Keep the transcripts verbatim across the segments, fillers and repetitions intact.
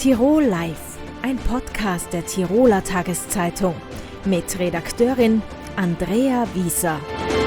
Tirol Live, ein Podcast der Tiroler Tageszeitung mit Redakteurin Andrea Wieser.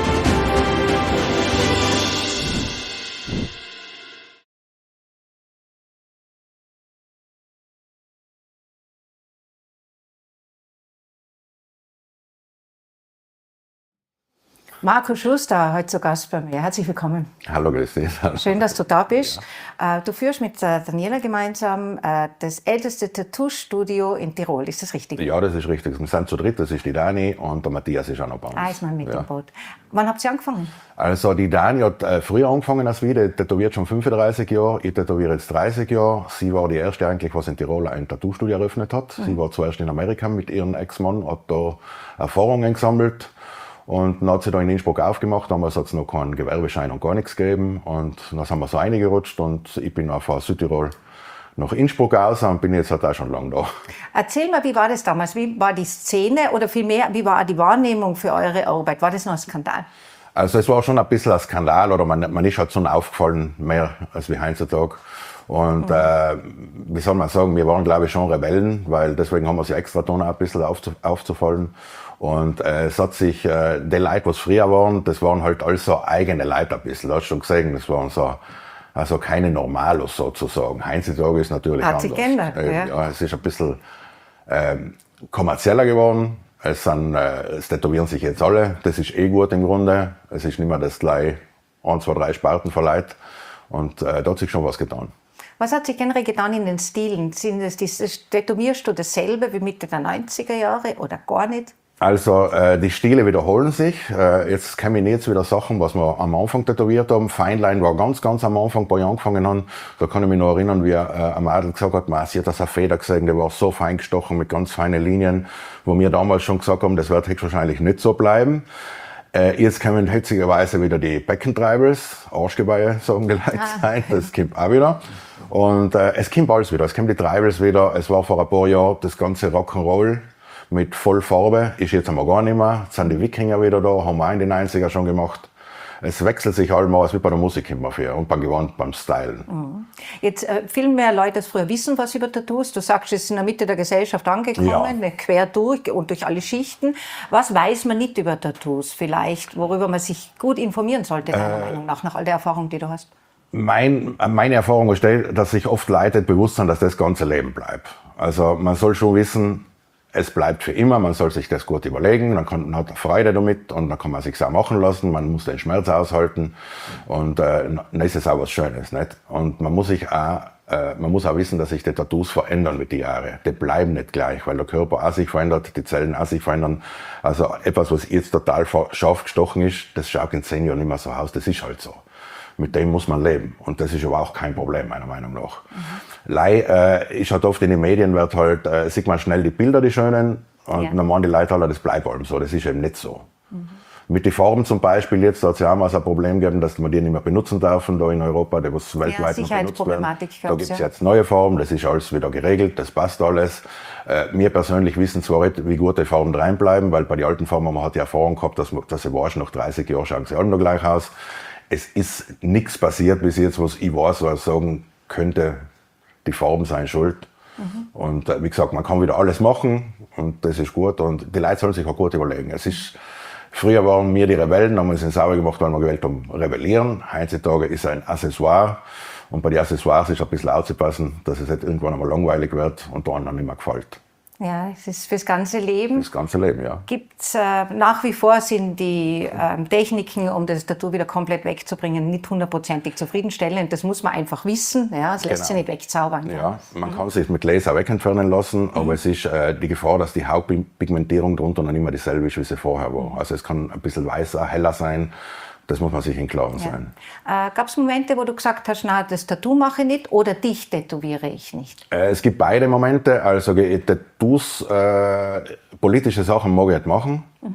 Marco Schuster, heute zu Gast bei mir. Herzlich willkommen. Hallo, grüß dich. Schön, dass du da bist. Ja. Du führst mit Daniela gemeinsam das älteste Tattoo-Studio in Tirol. Ist das richtig? Ja, das ist richtig. Wir sind zu dritt. Das ist die Dani und der Matthias ist auch noch bei uns. Ah, ist man mit ja. dem Boot. Wann habt ihr angefangen? Also die Dani hat äh, früher angefangen als wir. Die tätowiert schon fünfunddreißig Jahre. Ich tätowiere jetzt dreißig Jahre. Sie war die erste eigentlich, was in Tirol ein Tattoo-Studio eröffnet hat. Mhm. Sie war zuerst in Amerika mit ihrem Ex-Mann, hat da Erfahrungen gesammelt. Und dann hat sie da in Innsbruck aufgemacht, damals hat es noch keinen Gewerbeschein und gar nichts gegeben. Und dann sind wir so reingerutscht und ich bin auch von Südtirol nach Innsbruck raus und bin jetzt halt auch schon lange da. Erzähl mal, wie war das damals? Wie war die Szene oder vielmehr, wie war die Wahrnehmung für eure Arbeit? War das noch ein Skandal? Also es war schon ein bisschen ein Skandal oder man, man ist halt so aufgefallen, mehr als wie heutzutage. Und mhm. äh, wie soll man sagen, wir waren glaube ich schon Rebellen, weil deswegen haben wir sie extra tun, ein bisschen aufzu, aufzufallen. Und äh, es hat sich, äh, die Leute, was früher waren, das waren halt alles so eigene Leute ein bisschen. Du hast schon gesehen, das waren so, also keine Normalos sozusagen. Heutzutage ist natürlich hat anders. Sich geändert, äh, ja. ja. Es ist ein bisschen äh, kommerzieller geworden. Es sind, äh, es tätowieren sich jetzt alle. Das ist eh gut im Grunde. Es ist nicht mehr das gleich ein, zwei, drei Sparten von Leuten. Und äh, da hat sich schon was getan. Was hat sich generell getan in den Stilen? Sind das, das, tätowierst du dasselbe wie Mitte der neunziger Jahre oder gar nicht? Also äh, die Stile wiederholen sich. Äh, jetzt kommen jetzt wieder Sachen, was wir am Anfang tätowiert haben. Feinline war ganz, ganz am Anfang, bei ich angefangen haben. Da kann ich mich noch erinnern, wie äh, ein Mädel gesagt hat, man, sie hat das eine Feder gesehen, die war so fein gestochen mit ganz feinen Linien, wo wir damals schon gesagt haben, das wird höchstwahrscheinlich nicht so bleiben. Äh, jetzt kommen hitzigerweise wieder die Beckentreibers, Arschgeweihe, sagen die Leute sein. Das kommt auch wieder. Und äh, es kommt alles wieder. Es kommen die Treibers wieder. Es war vor ein paar Jahren das ganze Rock'n'Roll mit Vollfarbe, ist jetzt einmal gar nicht mehr. Jetzt sind die Wikinger wieder da, haben wir auch in den neunziger schon gemacht. Es wechselt sich allmal, wie bei der Musik immer für und beim Gewand, beim Stylen. Mhm. Jetzt äh, viel mehr Leute als früher wissen was über Tattoos. Du sagst, es ist in der Mitte der Gesellschaft angekommen, ja. Quer durch und durch alle Schichten. Was weiß man nicht über Tattoos vielleicht, worüber man sich gut informieren sollte, deiner äh, Meinung nach, nach all der Erfahrung, die du hast? Mein, meine Erfahrung ist, dass sich oft Leute bewusst sind, dass das ganze Leben bleibt. Also man soll schon wissen, es bleibt für immer, man soll sich das gut überlegen, dann kann, man hat Freude damit und dann kann man sich auch machen lassen, man muss den Schmerz aushalten und äh, dann ist es auch was Schönes, nicht? Und man muss sich auch, äh, man muss auch wissen, dass sich die Tattoos verändern mit den Jahren. Die bleiben nicht gleich, weil der Körper auch sich verändert, die Zellen auch sich verändern. Also etwas, was jetzt total scharf gestochen ist, das schaut in zehn Jahren nicht mehr so aus, das ist halt so. Mit dem muss man leben. Und das ist aber auch kein Problem, meiner Meinung nach. Mhm. Lei, äh, ist halt oft in den Medien, wird halt, äh, sieht man schnell die Bilder, die schönen, und ja. dann meinen die Leute alle, das bleibt allem so. Das ist eben nicht so. Mhm. Mit den Farben zum Beispiel, jetzt hat es ja auch mal so ein Problem gegeben, dass man die nicht mehr benutzen dürfen, da in Europa, die was weltweit ja, noch benutzt werden. Da gibt es ja. jetzt neue Farben, das ist alles wieder geregelt, das passt alles. Äh, wir persönlich wissen zwar nicht, wie gut die Farben reinbleiben, weil bei den alten Farben, man hat die Erfahrung gehabt, dass, dass sie waschen, nach dreißig Jahren schauen sie alle noch gleich aus. Es ist nichts passiert bis jetzt, was ich weiß, was sagen könnte, die Farben seien schuld. Mhm. Und äh, wie gesagt, man kann wieder alles machen und das ist gut und die Leute sollen sich auch gut überlegen. Es ist, früher waren wir die Rebellen, haben uns in sauer gemacht, weil wir gewählt haben, rebellieren. Heutzutage ist es ein Accessoire und bei den Accessoires ist ein bisschen aufzupassen, dass es nicht irgendwann einmal langweilig wird und dann nicht mehr gefällt. Ja, es ist fürs ganze Leben. Fürs ganze Leben, ja. Gibt's, äh, nach wie vor sind die ähm, Techniken, um das Tattoo wieder komplett wegzubringen, nicht hundertprozentig zufriedenstellend. Das muss man einfach wissen. Ja, es lässt genau. sich nicht wegzaubern. Ja, ja. Man mhm. kann sich mit Laser wegentfernen lassen, mhm. aber es ist äh, die Gefahr, dass die Hautpigmentierung drunter noch immer dieselbe ist, wie sie vorher war. Also es kann ein bisschen weißer, heller sein. Das muss man sich im Klaren sein. Ja. Äh, Gab es Momente, wo du gesagt hast, na, das Tattoo mache ich nicht oder dich tätowiere ich nicht? Äh, es gibt beide Momente. Also Tattoos, äh, politische Sachen mag ich nicht machen. Mhm.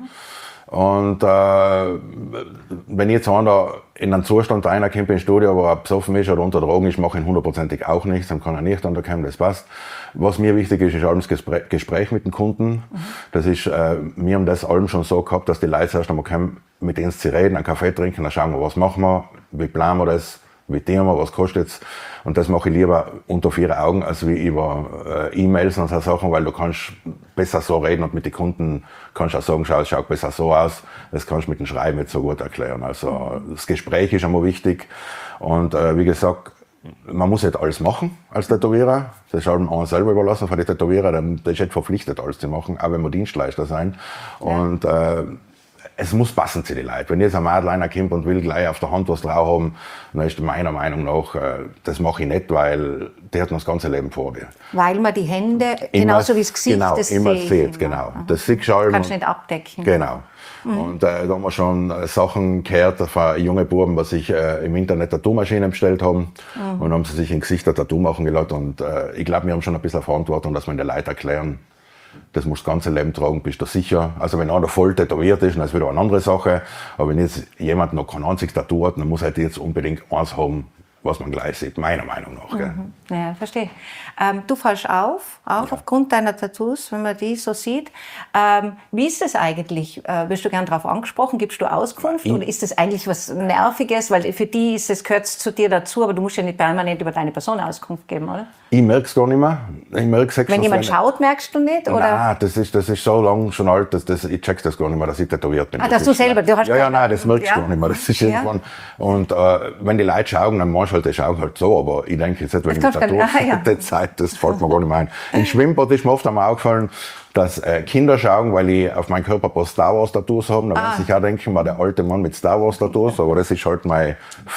Und äh, wenn jetzt einer in einen Zustand reinkommt ins Studio, wo er besoffen ist oder unter Drogen ist, mache ich ihn hundertprozentig auch nicht. Dann kann er nicht unterkommen, das passt. Was mir wichtig ist, ist allem das Gespräch, Gespräch mit dem Kunden. Mhm. Das ist, äh, wir haben das allem schon so gehabt, dass die Leute erst einmal kommen, mit denen sie reden, einen Kaffee trinken, dann schauen wir, was machen wir, wie planen wir das, wie Thema, was kostet's? Und das mache ich lieber unter vier Augen, als wie über äh, E-Mails und so Sachen, weil du kannst besser so reden und mit den Kunden kannst auch sagen, schau, es schaut besser so aus. Das kannst du mit dem Schreiben nicht so gut erklären. Also das Gespräch ist einmal wichtig. Und äh, wie gesagt, man muss nicht alles machen als Tätowierer. Das ist halt einem selber überlassen von den Tätowierer. Der ist nicht verpflichtet, alles zu machen, auch wenn wir Dienstleister sein. Und äh, es muss passen zu den Leuten. Wenn jetzt ein Madliner kommt und will gleich auf der Hand was drauf haben, dann ist meiner Meinung nach, das mache ich nicht, weil der hat noch das ganze Leben vor dir. Weil man die Hände, genauso wie das Gesicht, genau, das immer sieht. sieht, genau. Mhm. Das siehst du kannst du nicht abdecken. Genau. Mhm. Und äh, da haben wir schon äh, Sachen gehört von jungen Buben, die sich äh, im Internet Tattoo-Maschinen bestellt haben. Mhm. Und haben sie sich im Gesicht ein Tattoo machen gelassen. Und äh, ich glaube, wir haben schon ein bisschen Verantwortung, dass wir den Leuten erklären, das musst du das ganze Leben tragen, bist du sicher. Also wenn einer voll tätowiert ist, dann ist wieder eine andere Sache. Aber wenn jetzt jemand noch kein einziges Tattoo hat, dann muss halt jetzt unbedingt eins haben, was man gleich sieht, meiner Meinung nach. Gell? Mhm. Ja, verstehe. Ähm, du fallst auf, auch ja. aufgrund deiner Tattoos, wenn man die so sieht. Ähm, wie ist das eigentlich? Äh, wirst du gern darauf angesprochen? Gibst du Auskunft? Oder ist das eigentlich was Nerviges? Weil für die ist es, gehört zu dir dazu, aber du musst ja nicht permanent über deine Person Auskunft geben, oder? Ich merke es gar nicht mehr. Ich merke sechs, wenn jemand schaut, merkst du nicht? Oder? Nein, das ist, das ist so lang schon alt, dass das, ich check das gar nicht mehr, dass ich tätowiert bin. Ah, das dass du selber, du hast Ja, ja, nein, das merkst du ja. gar nicht mehr. Das ist ja. irgendwann. Und äh, wenn die Leute schauen, dann machst du halt, die schauen halt so, aber ich denke jetzt nicht, wenn das ich mit Tattoo ah, ja. die Zeit, das fällt mir gar nicht mehr ein. Im Schwimmbad ist mir oft einmal aufgefallen, dass äh, Kinder schauen, weil ich auf meinem Körper ein paar Star Wars Tattoos habe. Da ah. muss ich auch denken, war der alte Mann mit Star Wars Tattoos, aber das ist halt mein,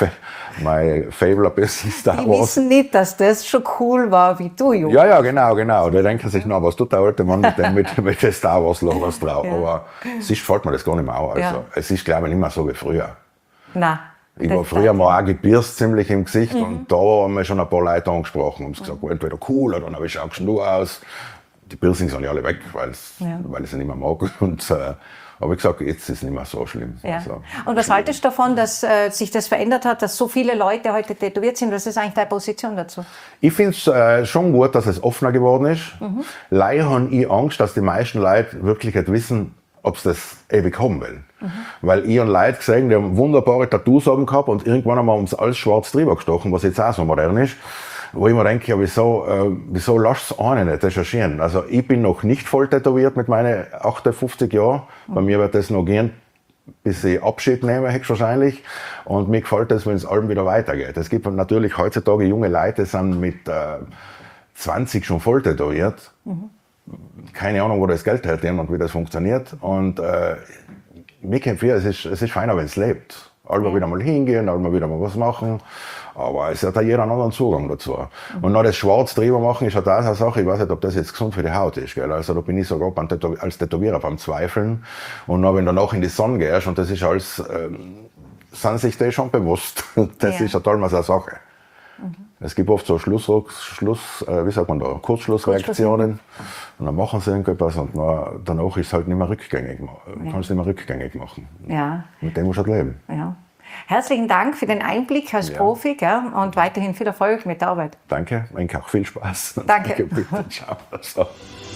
mein Fable ein bisschen Star Die Wars. Die wissen nicht, dass das schon cool war, wie du, Junge. Ja, ja, genau, genau. Da denken sich, na, was tut der alte Mann mit dem, mit, mit den Star Wars Logos drauf. Ja. Aber sonst fällt mir das gar nicht mehr auf. Also, ja. Es ist, glaube ich, nicht mehr so wie früher. Nein. Ich war früher mal auch gebirst ziemlich im Gesicht mhm. und da haben wir schon ein paar Leute angesprochen und gesagt, mhm. entweder cool oder dann schaust du aus. Die Piercings sind ja alle weg, ja. weil ich sie nicht mehr mag. Und, äh, aber ich gesagt, jetzt ist es nicht mehr so schlimm. Ja. Also, und was haltest du davon, dass äh, sich das verändert hat, dass so viele Leute heute tätowiert sind? Was ist eigentlich deine Position dazu? Ich finde es äh, schon gut, dass es offener geworden ist. Mhm. Leider habe ich Angst, dass die meisten Leute wirklich nicht wissen, ob sie das ewig haben wollen. Mhm. Weil ich habe Leute gesehen, die haben wunderbare Tattoos haben gehabt und irgendwann haben wir uns alles schwarz drüber gestochen, was jetzt auch so modern ist. Wo ich mir denke, ja, wieso, äh, wieso lasst es einen nicht recherchieren? Also ich bin noch nicht voll tätowiert mit meinen achtundfünfzig Jahren. Bei mir wird das noch gehen, bis ich Abschied nehme, wahrscheinlich. Und mir gefällt das, wenn es allem wieder weitergeht. Es gibt natürlich heutzutage junge Leute, die sind mit äh, zwanzig schon voll tätowiert. Mhm. Keine Ahnung, wo das Geld hernehmen und wie das funktioniert. Und äh, mir kommt vor, es ist, es ist feiner, wenn es lebt. Einmal ja. wieder mal hingehen, einmal wieder mal was machen. Aber es hat ja jeder einen anderen Zugang dazu. Mhm. Und noch das Schwarz drüber machen ist halt auch eine Sache, ich weiß nicht, ob das jetzt gesund für die Haut ist. Gell? Also da bin ich sogar beim Tätow- als Tätowierer beim Zweifeln. Und dann, wenn du danach in die Sonne gehst, und das ist alles, ähm, sind sich die schon bewusst. Das ja. ist halt allmal so eine Sache. Mhm. Es gibt oft so Schluss, Schluss äh, wie sagt man da, Kurzschlussreaktionen. Und dann machen sie irgendetwas und dann, danach ist es halt nicht mehr rückgängig. Ja. Kannst nicht mehr rückgängig machen. Ja. Mit dem musst du halt leben. Ja. Herzlichen Dank für den Einblick als ja. Profi, gell? Und weiterhin viel Erfolg mit der Arbeit. Danke, ich auch viel Spaß. Danke. Danke bitte. Ciao. So.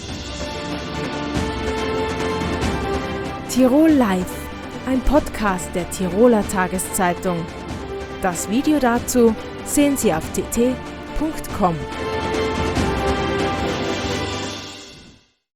Tirol Live, ein Podcast der Tiroler Tageszeitung. Das Video dazu sehen Sie auf t t punkt com.